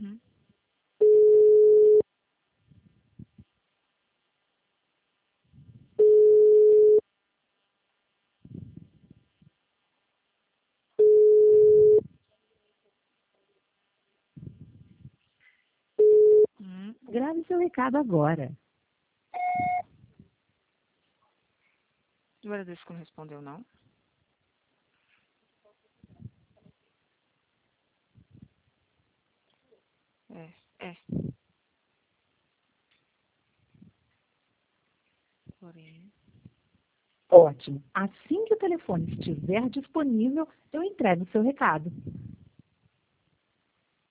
Uhum. Grave seu recado agora. O Bradesco não respondeu, não? É. Porém. Ótimo. Assim que o telefone estiver disponível, eu entrego o seu recado.